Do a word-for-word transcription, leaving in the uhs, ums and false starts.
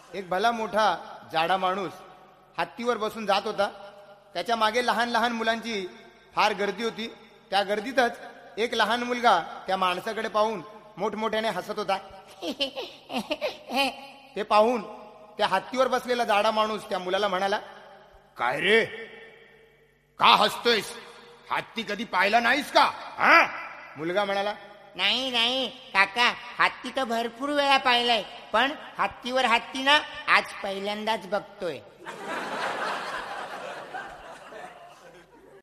एक भला मोठा जाडा माणूस हत्तीवर बसून जात होता. त्याच्या मागे लहान लहान मुलांची फार गर्दी होती. त्या गर्दीतच एक लहान मुलगा त्या माणसाकडे पाहून मोठमोठ्याने हसत होता. ते पाहून त्या हत्तीवर बसलेला जाडा माणूस त्या मुलाला म्हणाला, काय रे, का हसतोयस? हत्ती कधी पाहिला नाहीस का? हा? मुलगा म्हणाला, नाही नाही काका, हत्ती तर भरपूर वेळा पाहिलाय, पण हत्तीवर हत्ती ना आज पहिल्यांदाच बघतोय.